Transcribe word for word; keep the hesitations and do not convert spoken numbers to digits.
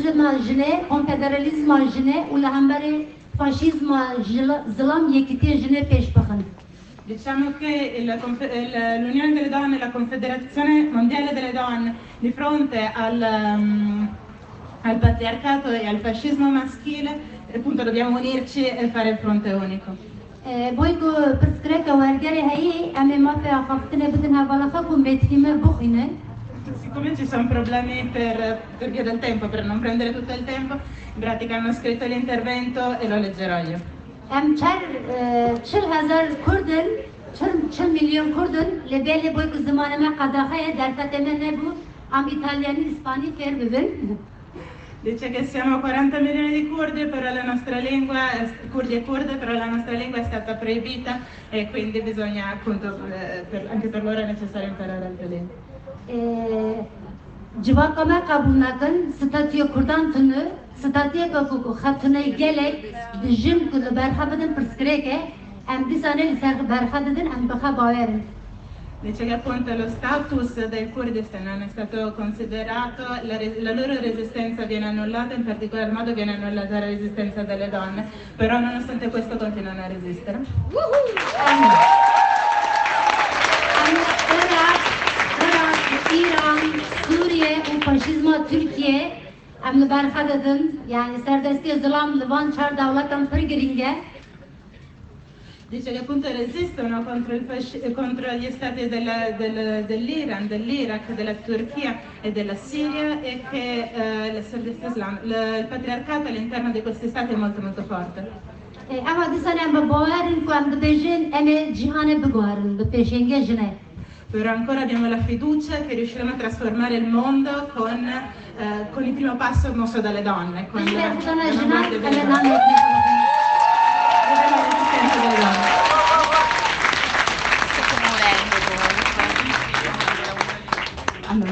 kapitalizma jine, konfederalizma jine, u lahambari fascizma zlam yekiti jine peş bakın. Diciamo che l'Unione delle Donne e la Confederazione Mondiale delle Donne di fronte al, um, al patriarcato e al fascismo maschile, appunto dobbiamo unirci e fare il fronte unico. Boyko perskreka wargari hayi ame mafia khaftine bidin havala khakum betime bukhine. Siccome ci sono problemi per, per via del tempo, per non prendere tutto il tempo, in pratica hanno scritto l'intervento e lo leggerò io. Em çar çıl hazar Kurdun, çıl çıl milyon Kurdun lebeli boyku zamanıma kadahaya derfateme ne bu am İtalyanı İspanyol fer bibin. Dice che siamo quaranta milioni di curdi, però la nostra lingua, curdi e kurde, però la nostra lingua è stata proibita e quindi bisogna appunto, per, anche per loro è necessario imparare altre lingue. Civakama kabul nakın, statüye kurdan tını, statüye kafu khatını gelek, dijim kulu berhabedin perskreke, em disane liser berhabedin em bakha baverin. Dice che appunto lo status del Kurdistan non è stato considerato, la, la loro resistenza viene annullata, in particolar modo viene annullata la resistenza delle donne, però nonostante questo continuano a resistere. İran, Suriye ve faşizma Türkiye emni berhadedin, yani serdesti zılam Livan çar davlatan pergiringe. Dice che appunto resistono contro, il contro gli stati del, dell'Iran, dell'Iraq, della Turchia e della Siria e che eh, Islam, il patriarcato all'interno di questi stati è molto molto forte. Ama disan em baverin ku em dibejin em cihane biguarin, bi peşenge jine. Però ancora abbiamo la fiducia che riusciremo a trasformare il mondo con, eh, con il primo passo mosso dalle donne. Con la, la